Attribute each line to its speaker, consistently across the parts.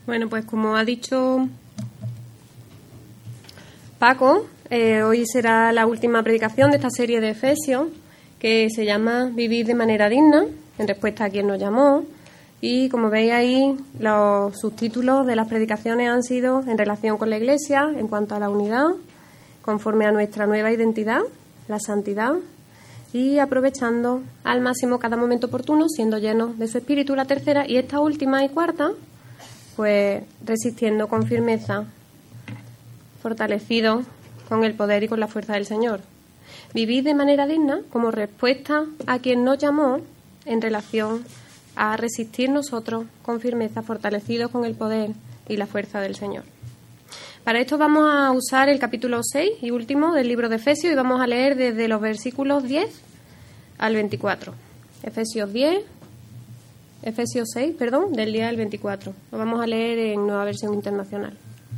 Speaker 1: Bueno, pues como ha dicho Paco, hoy será la última predicación de esta serie de Efesios, que se llama Vivir de manera digna, en respuesta a quien nos llamó. Y como veis ahí, los subtítulos de las predicaciones han sido en relación con la Iglesia, en cuanto a la unidad, conforme a nuestra nueva identidad, la santidad, y aprovechando al máximo cada momento oportuno, siendo llenos de su Espíritu, la tercera, y esta última y cuarta, pues resistiendo con firmeza, fortalecido con el poder y con la fuerza del Señor. Vivir de manera digna como respuesta a quien nos llamó en relación a resistir nosotros con firmeza, fortalecidos con el poder y la fuerza del Señor. Para esto vamos a usar el capítulo 6 y último del libro de Efesios y vamos a leer desde los versículos 10 al 24. Efesios 6, del 10 al 24. Lo vamos a leer en Nueva Versión Internacional.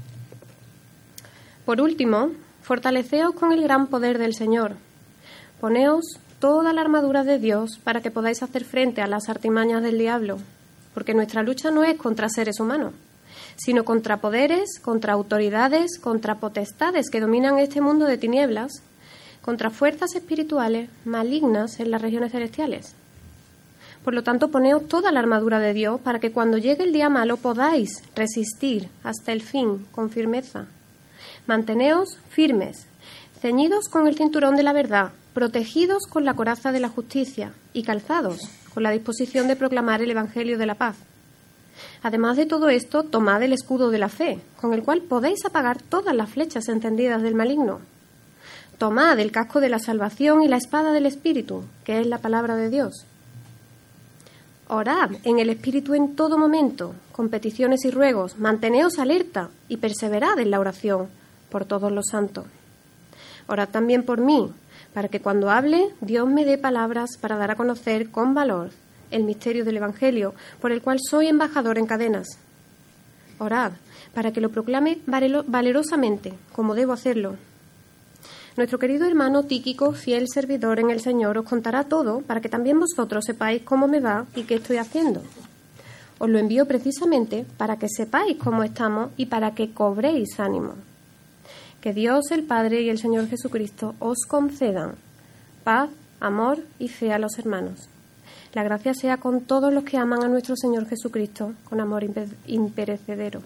Speaker 1: Por último, fortaleceos con el gran poder del Señor. Poneos toda la armadura de Dios para que podáis hacer frente a las artimañas del diablo, porque nuestra lucha no es contra seres humanos, sino contra poderes, contra autoridades, contra potestades que dominan este mundo de tinieblas, contra fuerzas espirituales malignas en las regiones celestiales. Por lo tanto, poneos toda la armadura de Dios para que cuando llegue el día malo podáis resistir hasta el fin con firmeza. Manteneos firmes, ceñidos con el cinturón de la verdad, protegidos con la coraza de la justicia y calzados con la disposición de proclamar el Evangelio de la paz. Además de todo esto, tomad el escudo de la fe, con el cual podéis apagar todas las flechas encendidas del maligno. Tomad el casco de la salvación y la espada del Espíritu, que es la palabra de Dios. Orad en el Espíritu en todo momento, con peticiones y ruegos, manteneos alerta y perseverad en la oración por todos los santos. Orad también por mí, para que cuando hable, Dios me dé palabras para dar a conocer con valor el misterio del Evangelio, por el cual soy embajador en cadenas. Orad, para que lo proclame valerosamente, como debo hacerlo. Nuestro querido hermano Tíquico, fiel servidor en el Señor, os contará todo, para que también vosotros sepáis cómo me va y qué estoy haciendo. Os lo envío precisamente para que sepáis cómo estamos y para que cobréis ánimo. Que Dios, el Padre y el Señor Jesucristo os concedan paz, amor y fe a los hermanos. La gracia sea con todos los que aman a nuestro Señor Jesucristo con amor imperecedero.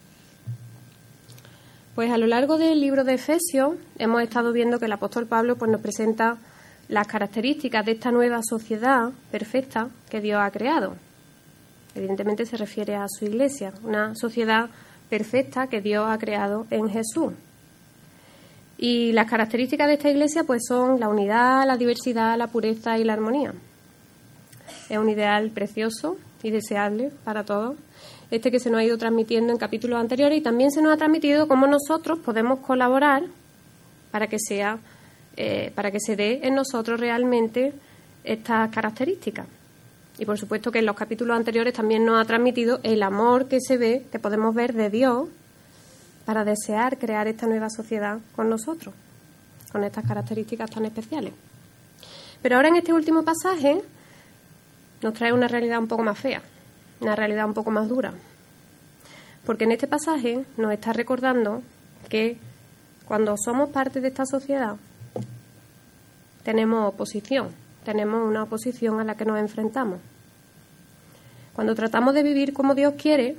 Speaker 1: Pues a lo largo del libro de Efesios hemos estado viendo que el apóstol Pablo nos presenta las características de esta nueva sociedad perfecta que Dios ha creado. Evidentemente se refiere a su Iglesia, una sociedad perfecta que Dios ha creado en Jesús. Y las características de esta Iglesia pues son la unidad, la diversidad, la pureza y la armonía. Es un ideal precioso y deseable para todos, que se nos ha ido transmitiendo en capítulos anteriores, y también se nos ha transmitido cómo nosotros podemos colaborar para que se dé en nosotros realmente estas características. Y por supuesto que en los capítulos anteriores también nos ha transmitido el amor que se ve, que podemos ver de Dios, para desear crear esta nueva sociedad con nosotros, con estas características tan especiales. Pero ahora en este último pasaje nos trae una realidad un poco más fea, una realidad un poco más dura. Porque en este pasaje nos está recordando que cuando somos parte de esta sociedad tenemos oposición, tenemos una oposición a la que nos enfrentamos. Cuando tratamos de vivir como Dios quiere,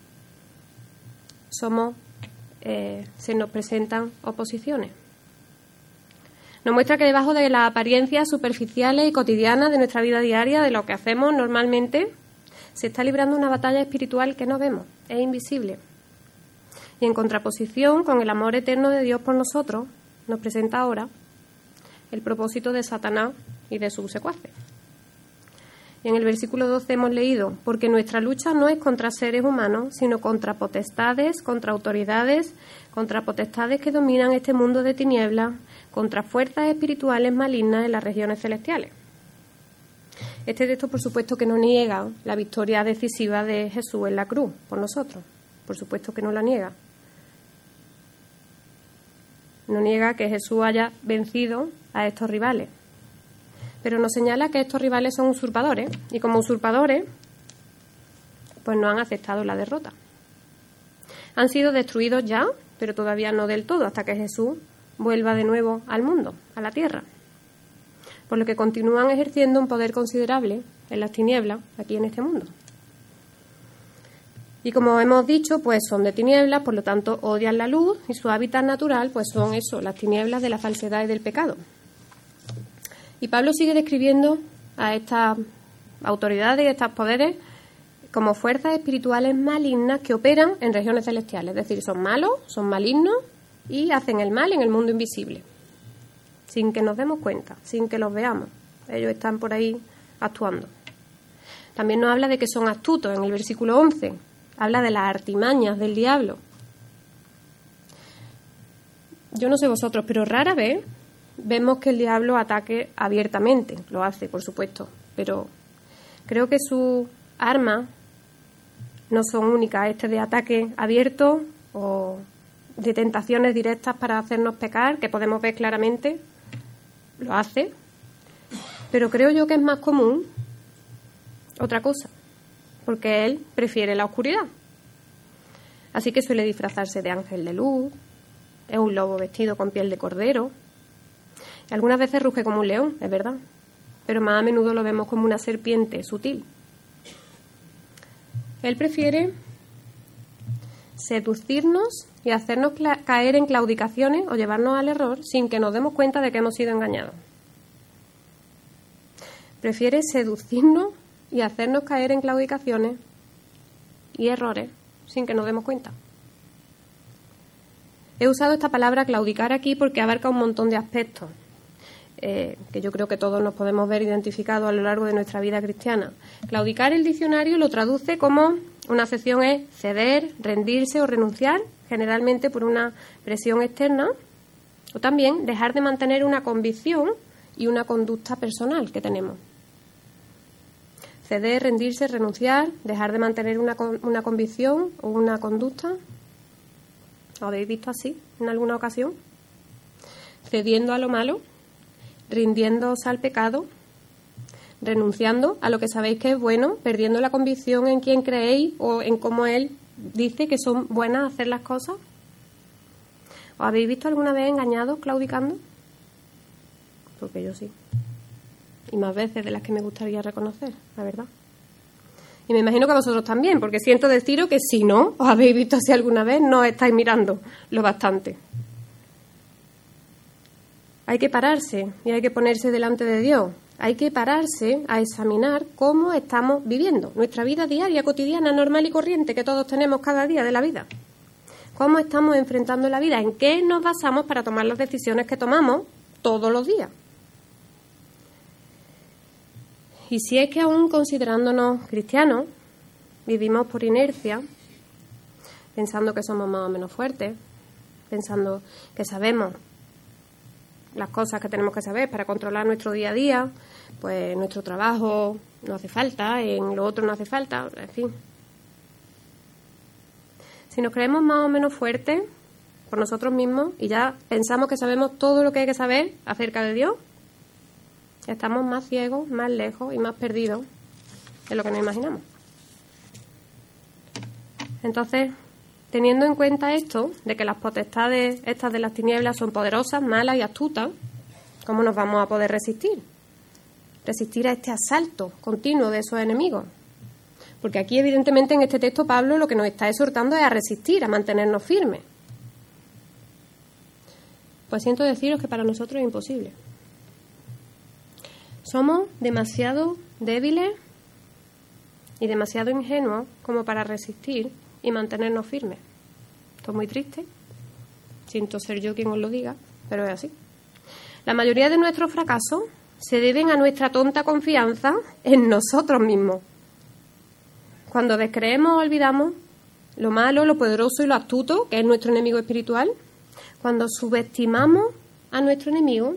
Speaker 1: se nos presentan oposiciones. Nos muestra que debajo de las apariencias superficiales y cotidianas de nuestra vida diaria, de lo que hacemos normalmente, se está librando una batalla espiritual que no vemos, es invisible. Y en contraposición con el amor eterno de Dios por nosotros, nos presenta ahora el propósito de Satanás y de sus secuaces. Y en el versículo 12 hemos leído: porque nuestra lucha no es contra seres humanos, sino contra potestades, contra autoridades, contra potestades que dominan este mundo de tinieblas, contra fuerzas espirituales malignas en las regiones celestiales. Este texto, por supuesto, que no niega la victoria decisiva de Jesús en la cruz por nosotros. Por supuesto que no la niega. No niega que Jesús haya vencido a estos rivales. Pero nos señala que estos rivales son usurpadores y como usurpadores pues no han aceptado la derrota. Han sido destruidos ya, pero todavía no del todo, hasta que Jesús vuelva de nuevo al mundo, a la tierra. Por lo que continúan ejerciendo un poder considerable en las tinieblas, aquí en este mundo. Y como hemos dicho, pues son de tinieblas, por lo tanto odian la luz, y su hábitat natural pues son eso, las tinieblas de la falsedad y del pecado. Y Pablo sigue describiendo a estas autoridades y a estos poderes como fuerzas espirituales malignas que operan en regiones celestiales. Es decir, son malos, son malignos y hacen el mal en el mundo invisible, sin que nos demos cuenta, sin que los veamos. Ellos están por ahí actuando. También nos habla de que son astutos en el versículo 11. Habla de las artimañas del diablo. Yo no sé vosotros, pero rara vez vemos que el diablo ataque abiertamente. Lo hace, por supuesto, pero creo que sus armas no son únicas. De ataque abierto o de tentaciones directas para hacernos pecar, que podemos ver claramente, lo hace. Pero creo yo que es más común otra cosa, porque él prefiere la oscuridad. Así que suele disfrazarse de ángel de luz, es un lobo vestido con piel de cordero, y algunas veces ruge como un león, es verdad, pero más a menudo lo vemos como una serpiente sutil. Él prefiere seducirnos y hacernos caer en claudicaciones o llevarnos al error sin que nos demos cuenta de que hemos sido engañados. Prefiere seducirnos y hacernos caer en claudicaciones y errores sin que nos demos cuenta. He usado esta palabra claudicar aquí porque abarca un montón de aspectos que yo creo que todos nos podemos ver identificados a lo largo de nuestra vida cristiana. Claudicar, el diccionario lo traduce como una acepción es ceder, rendirse o renunciar, generalmente por una presión externa, o también dejar de mantener una convicción y una conducta personal que tenemos. Ceder, rendirse, renunciar, dejar de mantener una convicción o una conducta. ¿Lo habéis visto así en alguna ocasión? Cediendo a lo malo, rindiéndose al pecado, renunciando a lo que sabéis que es bueno, perdiendo la convicción en quién creéis o en cómo él dice que son buenas hacer las cosas. ¿Os habéis visto alguna vez engañados, claudicando? Porque yo sí. Y más veces de las que me gustaría reconocer, la verdad. Y me imagino que vosotros también, porque siento deciros que si no os habéis visto así alguna vez, no os estáis mirando lo bastante. Hay que pararse y hay que ponerse delante de Dios. Hay que pararse a examinar cómo estamos viviendo nuestra vida diaria, cotidiana, normal y corriente que todos tenemos cada día de la vida. ¿Cómo estamos enfrentando la vida? ¿En qué nos basamos para tomar las decisiones que tomamos todos los días? Y si es que aún considerándonos cristianos, vivimos por inercia, pensando que somos más o menos fuertes, pensando que sabemos las cosas que tenemos que saber para controlar nuestro día a día, pues nuestro trabajo no hace falta, en lo otro no hace falta, en fin. Si nos creemos más o menos fuertes por nosotros mismos y ya pensamos que sabemos todo lo que hay que saber acerca de Dios, estamos más ciegos, más lejos y más perdidos de lo que nos imaginamos. Entonces, teniendo en cuenta esto, de que las potestades estas de las tinieblas son poderosas, malas y astutas, ¿cómo nos vamos a poder resistir? Resistir a este asalto continuo de esos enemigos. Porque aquí, evidentemente, en este texto Pablo lo que nos está exhortando es a resistir, a mantenernos firmes. Pues siento deciros que para nosotros es imposible. Somos demasiado débiles y demasiado ingenuos como para resistir y mantenernos firmes. Esto es muy triste. Siento ser yo quien os lo diga, pero es así. La mayoría de nuestros fracasos se deben a nuestra tonta confianza en nosotros mismos. Cuando descreemos o olvidamos lo malo, lo poderoso y lo astuto, que es nuestro enemigo espiritual, cuando subestimamos a nuestro enemigo,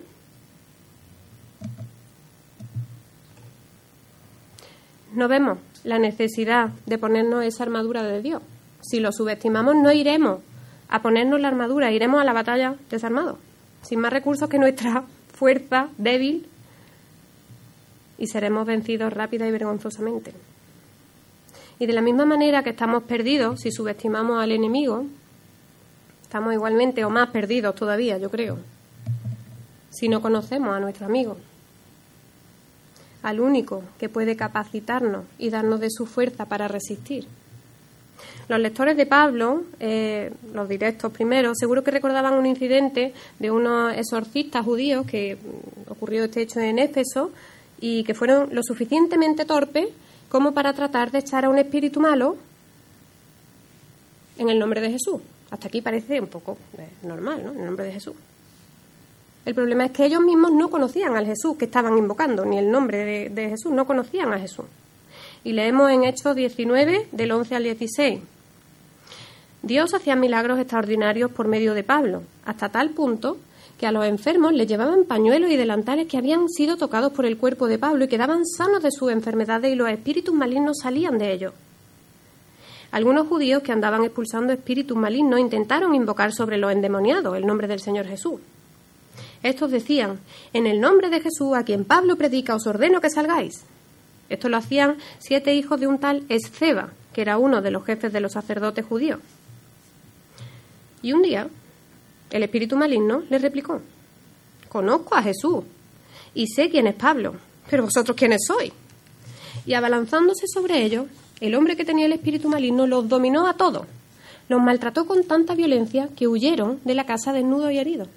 Speaker 1: no vemos la necesidad de ponernos esa armadura de Dios. Si lo subestimamos, no iremos a ponernos la armadura, iremos a la batalla desarmados, sin más recursos que nuestra fuerza débil, y seremos vencidos rápida y vergonzosamente. Y de la misma manera que estamos perdidos si subestimamos al enemigo, estamos igualmente o más perdidos todavía, yo creo, si no conocemos a nuestro amigo, al único que puede capacitarnos y darnos de su fuerza para resistir. Los lectores de Pablo, los directos primeros, seguro que recordaban un incidente de unos exorcistas judíos que ocurrió este hecho en Éfeso y que fueron lo suficientemente torpes como para tratar de echar a un espíritu malo en el nombre de Jesús. Hasta aquí parece un poco normal, ¿no? En el nombre de Jesús. El problema es que ellos mismos no conocían al Jesús que estaban invocando, ni el nombre de Jesús, no conocían a Jesús. Y leemos en Hechos 19, del 11 al 16. Dios hacía milagros extraordinarios por medio de Pablo, hasta tal punto que a los enfermos les llevaban pañuelos y delantales que habían sido tocados por el cuerpo de Pablo y quedaban sanos de sus enfermedades y los espíritus malignos salían de ellos. Algunos judíos que andaban expulsando espíritus malignos intentaron invocar sobre los endemoniados el nombre del Señor Jesús. Estos decían: en el nombre de Jesús, a quien Pablo predica, os ordeno que salgáis. Esto lo hacían 7 hijos de un tal Esceva, que era uno de los jefes de los sacerdotes judíos. Y un día, el espíritu maligno le replicó: conozco a Jesús y sé quién es Pablo, pero vosotros quiénes sois. Y abalanzándose sobre ellos, el hombre que tenía el espíritu maligno los dominó a todos, los maltrató con tanta violencia que huyeron de la casa desnudos y heridos.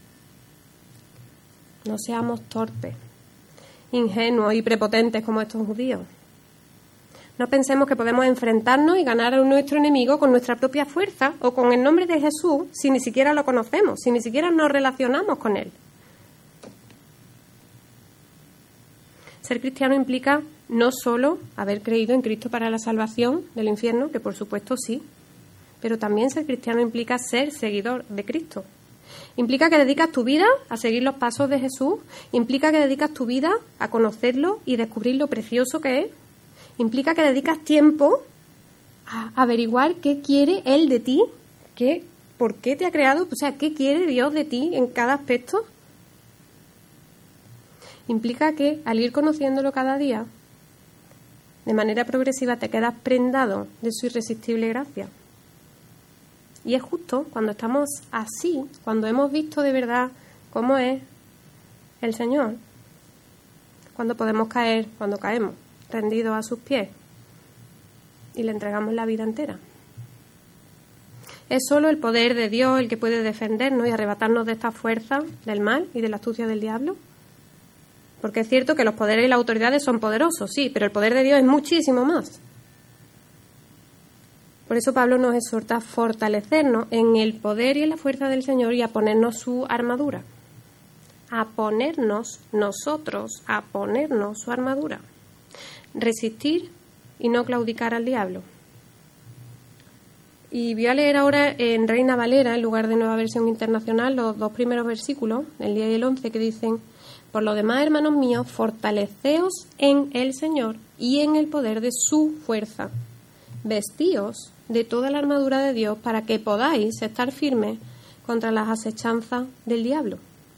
Speaker 1: No seamos torpes, ingenuos y prepotentes como estos judíos. No pensemos que podemos enfrentarnos y ganar a nuestro enemigo con nuestra propia fuerza o con el nombre de Jesús si ni siquiera lo conocemos, si ni siquiera nos relacionamos con él. Ser cristiano implica no solo haber creído en Cristo para la salvación del infierno, que por supuesto sí, pero también ser cristiano implica ser seguidor de Cristo. Implica que dedicas tu vida a seguir los pasos de Jesús, implica que dedicas tu vida a conocerlo y descubrir lo precioso que es, implica que dedicas tiempo a averiguar qué quiere Él de ti, por qué te ha creado, o sea, qué quiere Dios de ti en cada aspecto. Implica que al ir conociéndolo cada día, de manera progresiva te quedas prendado de su irresistible gracia. Y es justo cuando estamos así, cuando hemos visto de verdad cómo es el Señor, cuando podemos caer, cuando caemos, rendidos a sus pies y le entregamos la vida entera. Es solo el poder de Dios el que puede defendernos y arrebatarnos de esta fuerza del mal y de la astucia del diablo. Porque es cierto que los poderes y las autoridades son poderosos, sí, pero el poder de Dios es muchísimo más. Por eso Pablo nos exhorta a fortalecernos en el poder y en la fuerza del Señor y a ponernos su armadura. A ponernos nosotros, a ponernos su armadura. Resistir y no claudicar al diablo. Y voy a leer ahora en Reina Valera, en lugar de Nueva Versión Internacional, los 2 primeros versículos, el 10 y el 11, que dicen: por lo demás, hermanos míos, fortaleceos en el Señor y en el poder de su fuerza. Vestíos de toda la armadura de Dios para que podáis estar firmes contra las asechanzas del diablo.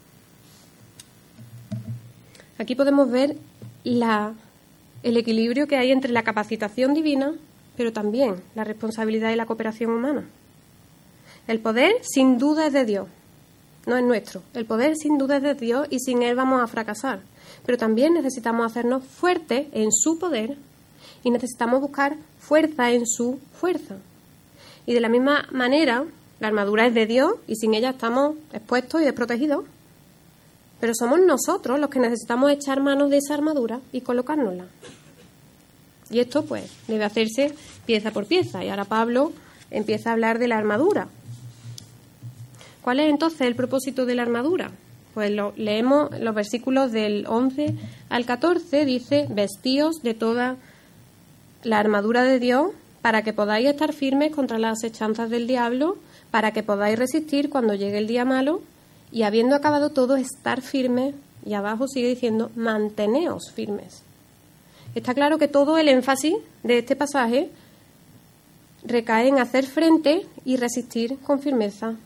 Speaker 1: Aquí podemos ver el equilibrio que hay entre la capacitación divina, pero también la responsabilidad y la cooperación humana. El poder, sin duda, es de Dios, no es nuestro. El poder, sin duda, es de Dios y sin Él vamos a fracasar. Pero también necesitamos hacernos fuertes en su poder y necesitamos buscar fuerza en su fuerza. Y de la misma manera, la armadura es de Dios y sin ella estamos expuestos y desprotegidos. Pero somos nosotros los que necesitamos echar manos de esa armadura y colocárnosla. Y esto, pues, debe hacerse pieza por pieza. Y ahora Pablo empieza a hablar de la armadura. ¿Cuál es entonces el propósito de la armadura? Pues leemos los versículos del 11 al 14, dice: vestíos de toda la armadura de Dios para que podáis estar firmes contra las asechanzas del diablo, para que podáis resistir cuando llegue el día malo, y habiendo acabado todo, estar firmes. Y abajo sigue diciendo: manteneos firmes. Está claro que todo el énfasis de este pasaje recae en hacer frente y resistir con firmeza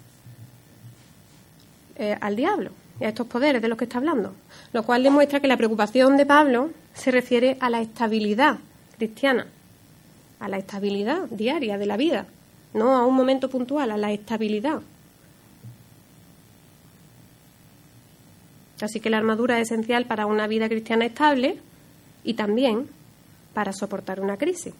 Speaker 1: al diablo y a estos poderes de los que está hablando, lo cual demuestra que la preocupación de Pablo se refiere a la estabilidad cristiana, a la estabilidad diaria de la vida, no a un momento puntual, a la estabilidad. Así que la armadura es esencial para una vida cristiana estable y también para soportar una crisis.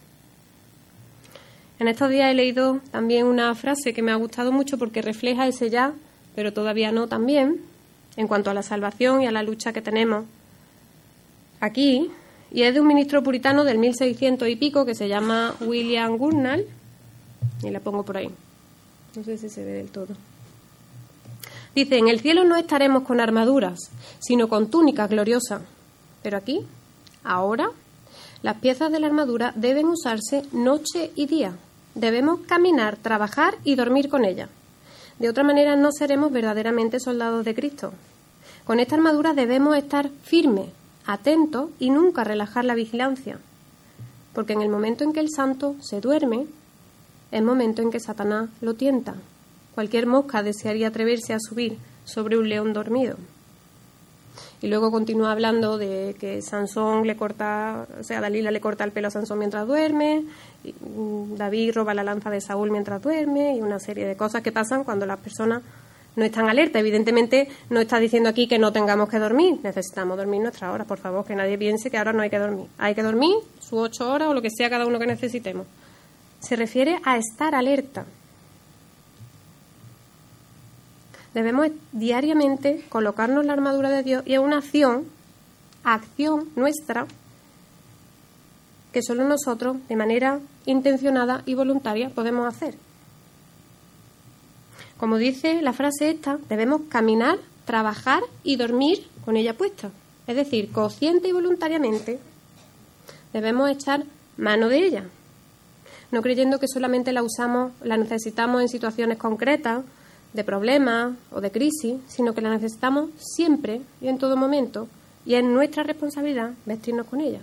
Speaker 1: En estos días he leído también una frase que me ha gustado mucho porque refleja ese ya, pero todavía no también, en cuanto a la salvación y a la lucha que tenemos aquí, y es de un ministro puritano del 1600 y pico que se llama William Gurnall, y la pongo por ahí, no sé si se ve del todo. Dice: en el cielo no estaremos con armaduras, sino con túnicas gloriosas, pero aquí, ahora, las piezas de la armadura deben usarse noche y día. Debemos caminar, trabajar y dormir con ella. De otra manera no seremos verdaderamente soldados de Cristo. Con esta armadura debemos estar firmes, atentos y nunca relajar la vigilancia. Porque en el momento en que el santo se duerme, es momento en que Satanás lo tienta. Cualquier mosca desearía atreverse a subir sobre un león dormido. Y luego continúa hablando de que Dalila le corta el pelo a Sansón mientras duerme, y David roba la lanza de Saúl mientras duerme, y una serie de cosas que pasan cuando las personas no están alertas. Evidentemente no está diciendo aquí que no tengamos que dormir, necesitamos dormir nuestras horas, por favor, que nadie piense que ahora no hay que dormir. Hay que dormir sus 8 horas o lo que sea cada uno que necesitemos. Se refiere a estar alerta. Debemos diariamente colocarnos la armadura de Dios y es una acción nuestra que solo nosotros, de manera intencionada y voluntaria, podemos hacer. Como dice la frase esta, debemos caminar, trabajar y dormir con ella puesta. Es decir, consciente y voluntariamente debemos echar mano de ella, no creyendo que solamente la necesitamos en situaciones concretas, de problemas o de crisis, sino que la necesitamos siempre y en todo momento, y es nuestra responsabilidad vestirnos con ella.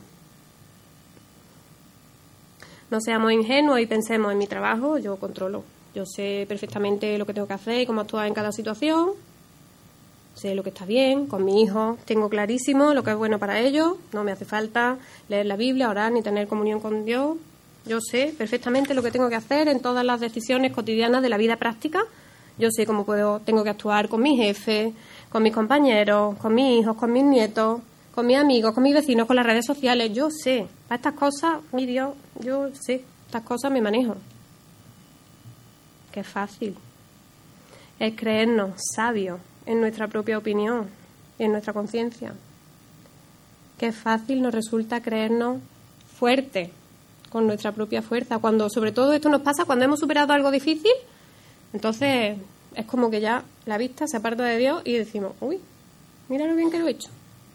Speaker 1: No seamos ingenuos y pensemos: en mi trabajo yo controlo, yo sé perfectamente lo que tengo que hacer y cómo actuar en cada situación, sé lo que está bien. Con mi hijo tengo clarísimo lo que es bueno para ellos, no me hace falta leer la Biblia, orar ni tener comunión con Dios. Yo sé perfectamente lo que tengo que hacer en todas las decisiones cotidianas de la vida práctica. Yo sé cómo tengo que actuar con mi jefe, con mis compañeros, con mis hijos, con mis nietos, con mis amigos, con mis vecinos, con las redes sociales. Yo sé. Para estas cosas, mi Dios, yo sé. Estas cosas me manejo. Qué fácil es creernos sabios en nuestra propia opinión y en nuestra conciencia. Qué fácil nos resulta creernos fuertes con nuestra propia fuerza. Cuando, sobre todo, esto nos pasa cuando hemos superado algo difícil. Entonces es como que ya la vista se aparta de Dios y decimos: uy, mira lo bien que lo he hecho.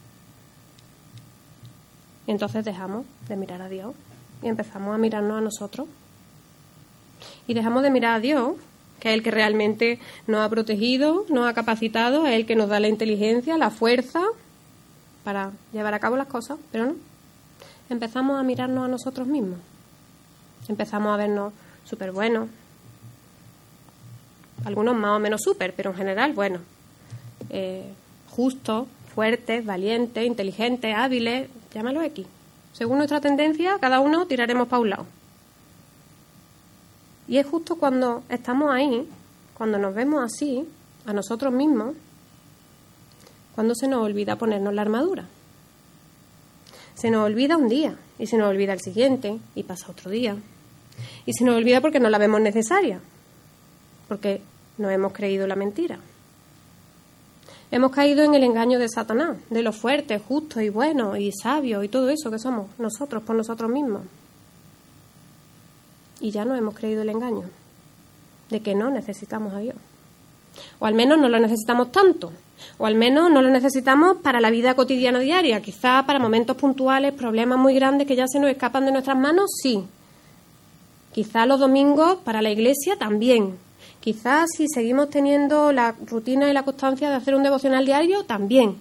Speaker 1: Y entonces dejamos de mirar a Dios y empezamos a mirarnos a nosotros. Y dejamos de mirar a Dios, que es el que realmente nos ha protegido, nos ha capacitado, es el que nos da la inteligencia, la fuerza para llevar a cabo las cosas, pero no. Empezamos a mirarnos a nosotros mismos. Empezamos a vernos súper buenos. Algunos más o menos súper, pero en general, bueno, justos, fuertes, valientes, inteligentes, hábiles, llámalo X. Según nuestra tendencia, cada uno tiraremos para un lado. Y es justo cuando estamos ahí, cuando nos vemos así, a nosotros mismos, cuando se nos olvida ponernos la armadura. Se nos olvida un día, y se nos olvida el siguiente, y pasa otro día. Y se nos olvida porque no la vemos necesaria, porque nos hemos creído la mentira. Hemos caído en el engaño de Satanás, de los fuertes, justos y buenos y sabios y todo eso que somos nosotros por nosotros mismos. Y ya nos hemos creído el engaño de que no necesitamos a Dios. O al menos no lo necesitamos tanto. O al menos no lo necesitamos para la vida cotidiana diaria. Quizá para momentos puntuales, problemas muy grandes que ya se nos escapan de nuestras manos, sí. Quizá los domingos para la iglesia también. Quizás si seguimos teniendo la rutina y la constancia de hacer un devocional diario, también.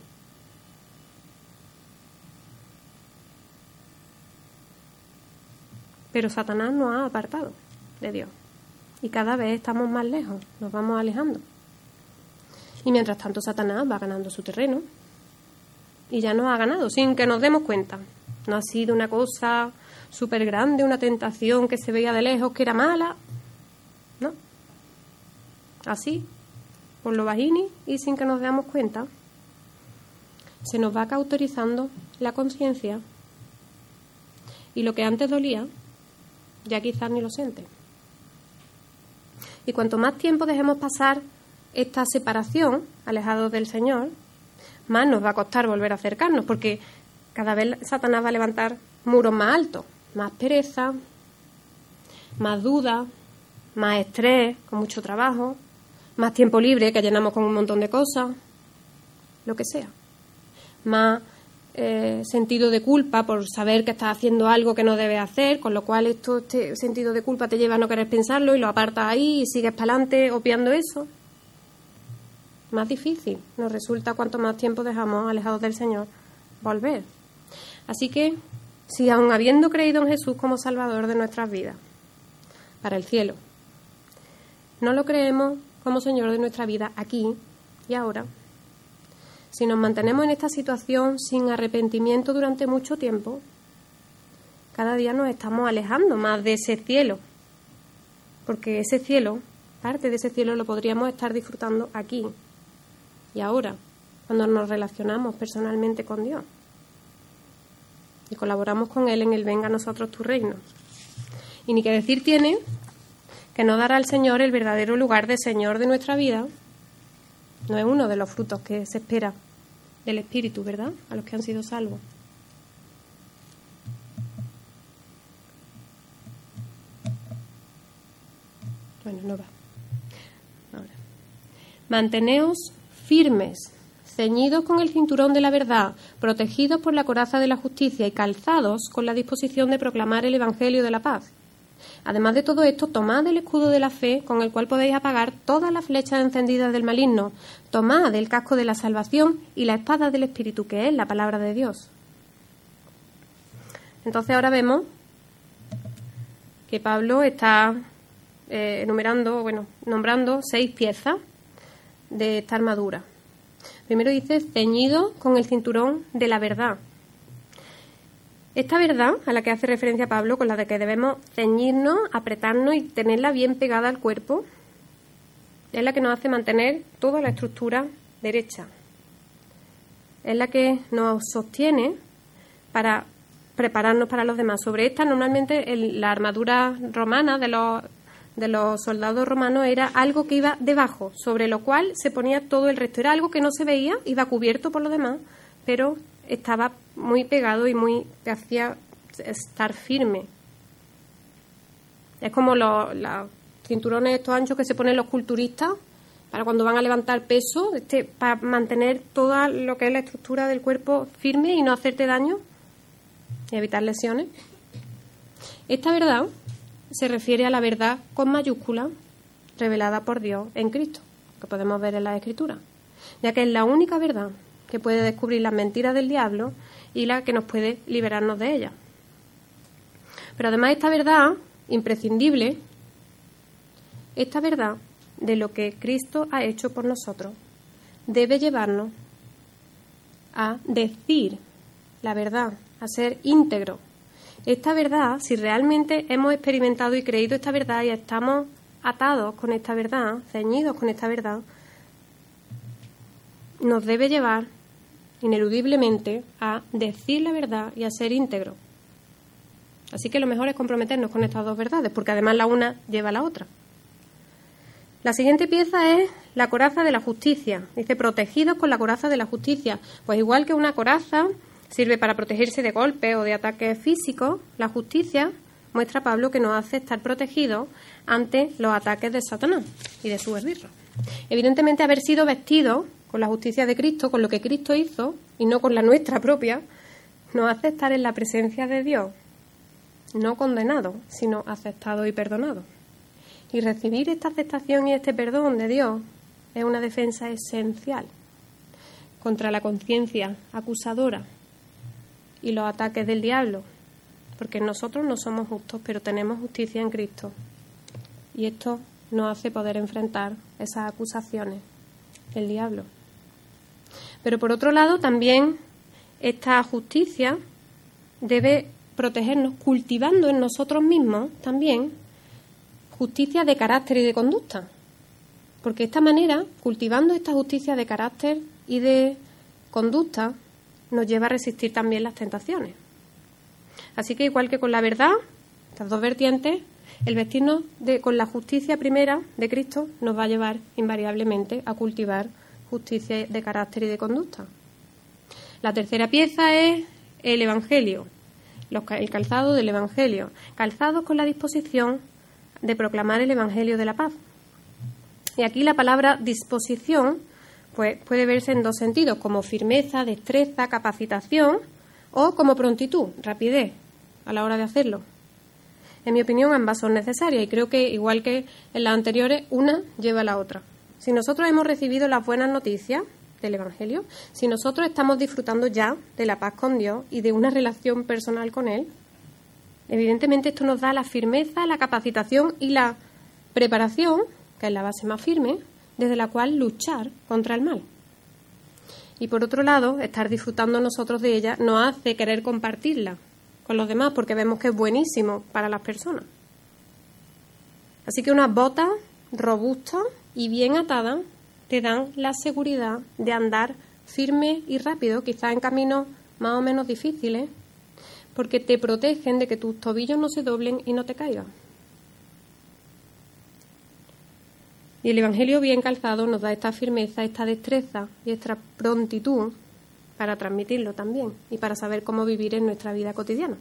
Speaker 1: Pero Satanás nos ha apartado de Dios. Y cada vez estamos más lejos, nos vamos alejando. Y mientras tanto Satanás va ganando su terreno. Y ya nos ha ganado, sin que nos demos cuenta. No ha sido una cosa súper grande, una tentación que se veía de lejos, que era mala. No. Así, por lo bajini y sin que nos demos cuenta, se nos va cauterizando la conciencia y lo que antes dolía, ya quizás ni lo siente. Y cuanto más tiempo dejemos pasar esta separación, alejados del Señor, más nos va a costar volver a acercarnos, porque cada vez Satanás va a levantar muros más altos, más pereza, más duda, más estrés, con mucho trabajo, más tiempo libre que llenamos con un montón de cosas, lo que sea, más sentido de culpa por saber que estás haciendo algo que no debes hacer, con lo cual este sentido de culpa te lleva a no querer pensarlo y lo apartas ahí y sigues para adelante obviando eso. Más difícil nos resulta cuanto más tiempo dejamos alejados del Señor volver. Así que, si aun habiendo creído en Jesús como Salvador de nuestras vidas, para el cielo, no lo creemos como Señor de nuestra vida aquí y ahora, si nos mantenemos en esta situación sin arrepentimiento durante mucho tiempo, cada día nos estamos alejando más de ese cielo, porque ese cielo, parte de ese cielo lo podríamos estar disfrutando aquí y ahora, cuando nos relacionamos personalmente con Dios y colaboramos con Él en el venga a nosotros tu reino. Y ni que decir tiene que no dará al Señor el verdadero lugar de Señor de nuestra vida. No es uno de los frutos que se espera del Espíritu, ¿verdad?, a los que han sido salvos. Bueno, no va. Ahora. Manteneos firmes, ceñidos con el cinturón de la verdad, protegidos por la coraza de la justicia y calzados con la disposición de proclamar el Evangelio de la paz. Además de todo esto, tomad el escudo de la fe, con el cual podéis apagar todas las flechas encendidas del maligno. Tomad el casco de la salvación y la espada del Espíritu, que es la palabra de Dios. Entonces ahora vemos que Pablo está nombrando 6 piezas de esta armadura. Primero dice, ceñido con el cinturón de la verdad. Esta verdad a la que hace referencia Pablo, con la de que debemos ceñirnos, apretarnos y tenerla bien pegada al cuerpo, es la que nos hace mantener toda la estructura derecha. Es la que nos sostiene para prepararnos para los demás. Sobre esta, normalmente la armadura romana de los soldados romanos era algo que iba debajo, sobre lo cual se ponía todo el resto. Era algo que no se veía, iba cubierto por lo demás, pero estaba muy pegado y te hacía estar firme. Es como los cinturones estos anchos que se ponen los culturistas para cuando van a levantar peso, para mantener toda lo que es la estructura del cuerpo firme y no hacerte daño y evitar lesiones. Esta verdad se refiere a la verdad con mayúscula revelada por Dios en Cristo, que podemos ver en la Escritura, ya que es la única verdad que puede descubrir las mentiras del diablo y la que nos puede liberarnos de ellas. Pero además esta verdad imprescindible, esta verdad de lo que Cristo ha hecho por nosotros, debe llevarnos a decir la verdad, a ser íntegro. Esta verdad, si realmente hemos experimentado y creído esta verdad y estamos atados con esta verdad, ceñidos con esta verdad, nos debe llevar ineludiblemente a decir la verdad y a ser íntegro. Así que lo mejor es comprometernos con estas dos verdades, porque además la una lleva a la otra. La siguiente pieza es la coraza de la justicia. Dice, protegidos con la coraza de la justicia. Pues igual que una coraza sirve para protegerse de golpes o de ataques físicos, la justicia, muestra Pablo, que nos hace estar protegidos ante los ataques de Satanás y de sus esbirros. Evidentemente, haber sido vestidos con la justicia de Cristo, con lo que Cristo hizo, y no con la nuestra propia, nos hace estar en la presencia de Dios, no condenado, sino aceptado y perdonado. Y recibir esta aceptación y este perdón de Dios es una defensa esencial contra la conciencia acusadora y los ataques del diablo, porque nosotros no somos justos, pero tenemos justicia en Cristo. Y esto nos hace poder enfrentar esas acusaciones del diablo. Pero por otro lado, también esta justicia debe protegernos cultivando en nosotros mismos también justicia de carácter y de conducta. Porque de esta manera, cultivando esta justicia de carácter y de conducta, nos lleva a resistir también las tentaciones. Así que igual que con la verdad, estas dos vertientes, el vestirnos con la justicia primera de Cristo nos va a llevar invariablemente a cultivar justicia de carácter y de conducta. La tercera pieza es el Evangelio, el calzado del Evangelio, calzados con la disposición de proclamar el Evangelio de la paz. Y aquí la palabra disposición pues, puede verse en dos sentidos, como firmeza, destreza, capacitación, o como prontitud, rapidez a la hora de hacerlo. En mi opinión, ambas son necesarias y creo que, igual que en las anteriores, una lleva a la otra. Si nosotros hemos recibido las buenas noticias del Evangelio, si nosotros estamos disfrutando ya de la paz con Dios y de una relación personal con Él, evidentemente esto nos da la firmeza, la capacitación y la preparación, que es la base más firme, desde la cual luchar contra el mal. Y por otro lado, estar disfrutando nosotros de ella nos hace querer compartirla con los demás porque vemos que es buenísimo para las personas. Así que unas botas robustas y bien atadas te dan la seguridad de andar firme y rápido, quizás en caminos más o menos difíciles, porque te protegen de que tus tobillos no se doblen y no te caigan. Y el Evangelio bien calzado nos da esta firmeza, esta destreza y esta prontitud para transmitirlo también y para saber cómo vivir en nuestra vida cotidiana.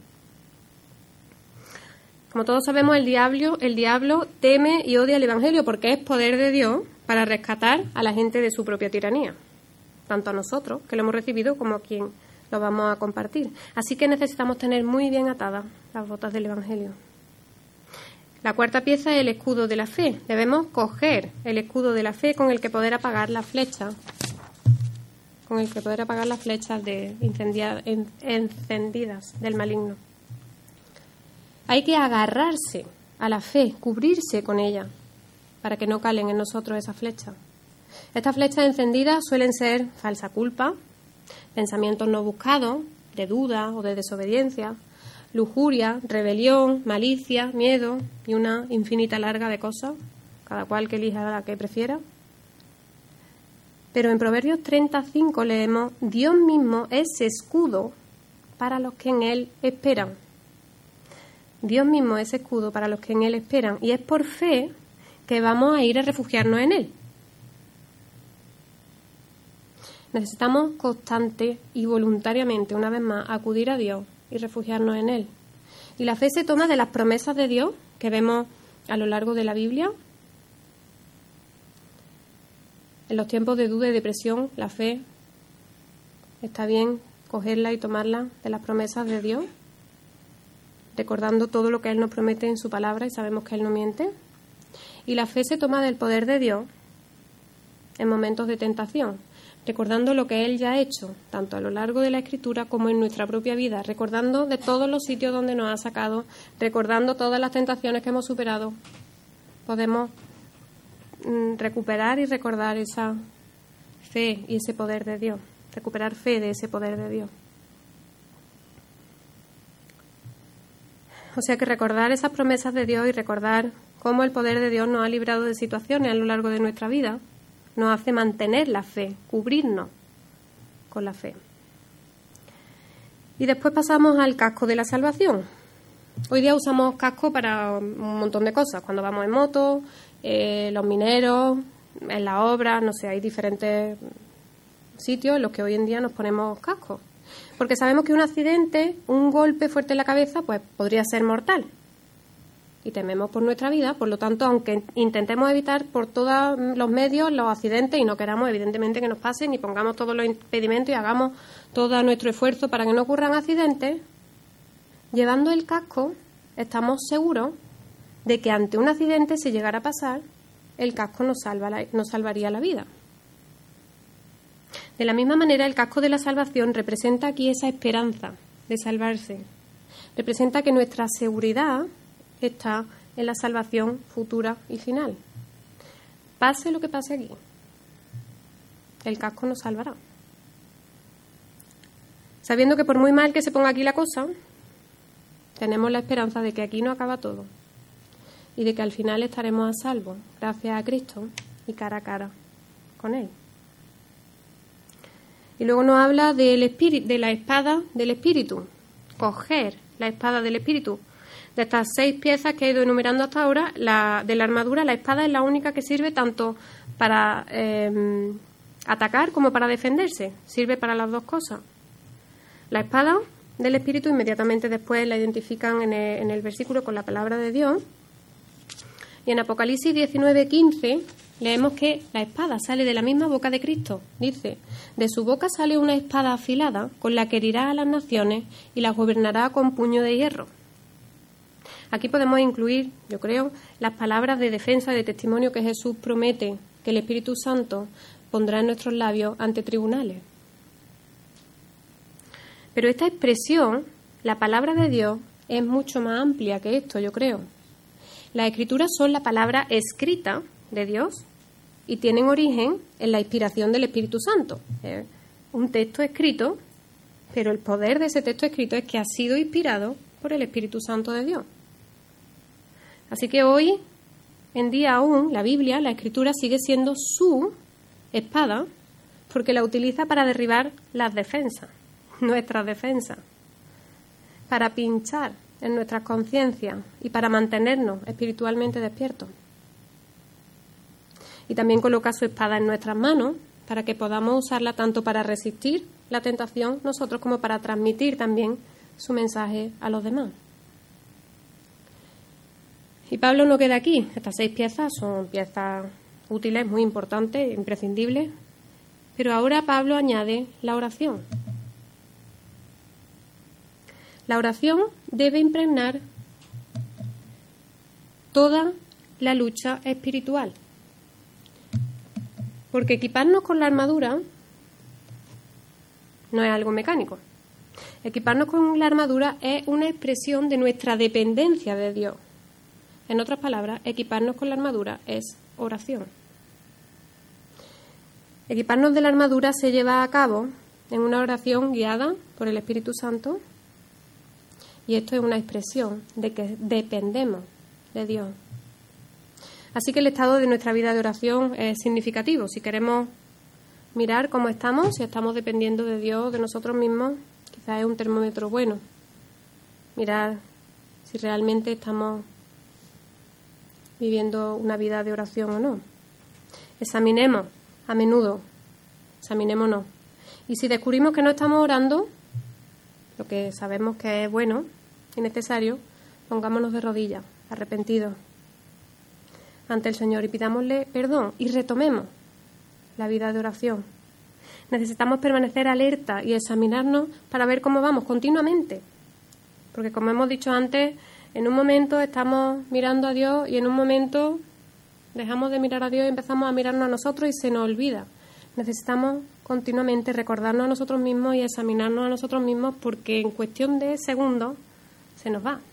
Speaker 1: Como todos sabemos, el diablo teme y odia el Evangelio porque es poder de Dios para rescatar a la gente de su propia tiranía, tanto a nosotros, que lo hemos recibido, como a quien lo vamos a compartir. Así que necesitamos tener muy bien atadas las botas del Evangelio. La cuarta pieza es el escudo de la fe. Debemos coger el escudo de la fe con el que poder apagar las flechas, encendidas del maligno. Hay que agarrarse a la fe, cubrirse con ella, para que no calen en nosotros esas flechas. Estas flechas encendidas suelen ser falsa culpa, pensamientos no buscados, de duda o de desobediencia, lujuria, rebelión, malicia, miedo y una infinita larga de cosas, cada cual que elija la que prefiera. Pero en Proverbios 35 leemos: Dios mismo es escudo para los que en Él esperan. Dios mismo es escudo para los que en Él esperan, y es por fe que vamos a ir a refugiarnos en Él. Necesitamos constante y voluntariamente, una vez más, acudir a Dios y refugiarnos en Él. Y la fe se toma de las promesas de Dios que vemos a lo largo de la Biblia. En los tiempos de duda y depresión, la fe está bien cogerla y tomarla de las promesas de Dios, recordando todo lo que Él nos promete en su palabra y sabemos que Él no miente. Y la fe se toma del poder de Dios en momentos de tentación, recordando lo que Él ya ha hecho, tanto a lo largo de la Escritura como en nuestra propia vida, recordando de todos los sitios donde nos ha sacado, recordando todas las tentaciones que hemos superado. Podemos recuperar y recordar esa fe y ese poder de Dios, recuperar fe de ese poder de Dios. O sea que recordar esas promesas de Dios y recordar cómo el poder de Dios nos ha librado de situaciones a lo largo de nuestra vida nos hace mantener la fe, cubrirnos con la fe. Y después pasamos al casco de la salvación. Hoy día usamos casco para un montón de cosas. Cuando vamos en moto, los mineros, en la obra, no sé, hay diferentes sitios en los que hoy en día nos ponemos cascos. Porque sabemos que un accidente, un golpe fuerte en la cabeza, pues podría ser mortal. Y tememos por nuestra vida, por lo tanto, aunque intentemos evitar por todos los medios los accidentes y no queramos evidentemente que nos pasen y pongamos todos los impedimentos y hagamos todo nuestro esfuerzo para que no ocurran accidentes, llevando el casco estamos seguros de que ante un accidente, si llegara a pasar, el casco nos salvaría la vida. De la misma manera, el casco de la salvación representa aquí esa esperanza de salvarse. Representa que nuestra seguridad está en la salvación futura y final. Pase lo que pase aquí, el casco nos salvará. Sabiendo que por muy mal que se ponga aquí la cosa, tenemos la esperanza de que aquí no acaba todo y de que al final estaremos a salvo, gracias a Cristo y cara a cara con Él. Y luego nos habla de la espada del Espíritu, coger la espada del Espíritu. De estas 6 piezas que he ido enumerando hasta ahora, de la armadura, la espada es la única que sirve tanto para atacar como para defenderse. Sirve para las dos cosas. La espada del Espíritu inmediatamente después la identifican en el versículo con la palabra de Dios. Y en Apocalipsis 19:15 leemos que la espada sale de la misma boca de Cristo. Dice, de su boca sale una espada afilada con la que herirá a las naciones y las gobernará con puño de hierro. Aquí podemos incluir, yo creo, las palabras de defensa, de testimonio que Jesús promete que el Espíritu Santo pondrá en nuestros labios ante tribunales. Pero esta expresión, la palabra de Dios, es mucho más amplia que esto, yo creo. Las Escrituras son la palabra escrita de Dios y tienen origen en la inspiración del Espíritu Santo. Es un texto escrito, pero el poder de ese texto escrito es que ha sido inspirado por el Espíritu Santo de Dios. Así que hoy en día aún la Biblia, la Escritura, sigue siendo su espada porque la utiliza para derribar las defensas, nuestras defensas, para pinchar en nuestras conciencias y para mantenernos espiritualmente despiertos. Y también coloca su espada en nuestras manos para que podamos usarla tanto para resistir la tentación nosotros como para transmitir también su mensaje a los demás. Y Pablo no queda aquí. Estas 6 piezas son piezas útiles, muy importantes, imprescindibles. Pero ahora Pablo añade la oración. La oración debe impregnar toda la lucha espiritual. Porque equiparnos con la armadura no es algo mecánico. Equiparnos con la armadura es una expresión de nuestra dependencia de Dios. En otras palabras, equiparnos con la armadura es oración. Equiparnos de la armadura se lleva a cabo en una oración guiada por el Espíritu Santo, y esto es una expresión de que dependemos de Dios. Así que el estado de nuestra vida de oración es significativo. Si queremos mirar cómo estamos, si estamos dependiendo de Dios, de nosotros mismos, quizás es un termómetro bueno. Mirar si realmente estamos viviendo una vida de oración o no. Examinemos a menudo, examinémonos. Y si descubrimos que no estamos orando, lo que sabemos que es bueno y necesario, pongámonos de rodillas, arrepentidos, ante el Señor y pidámosle perdón y retomemos la vida de oración. Necesitamos permanecer alerta y examinarnos para ver cómo vamos continuamente, porque como hemos dicho antes, en un momento estamos mirando a Dios y en un momento dejamos de mirar a Dios y empezamos a mirarnos a nosotros y se nos olvida. Necesitamos continuamente recordarnos a nosotros mismos y examinarnos a nosotros mismos porque en cuestión de segundos se nos va.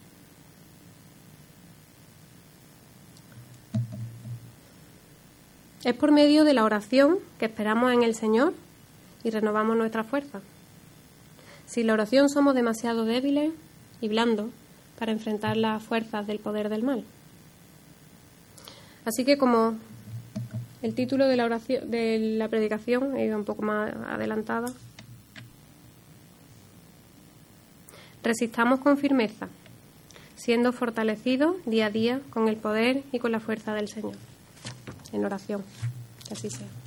Speaker 1: Es por medio de la oración que esperamos en el Señor y renovamos nuestra fuerza. Sin la oración somos demasiado débiles y blandos para enfrentar las fuerzas del poder del mal. Así que como el título de la oración, de la predicación, he ido un poco más adelantada, resistamos con firmeza, siendo fortalecidos día a día con el poder y con la fuerza del Señor. En oración. Que así sea.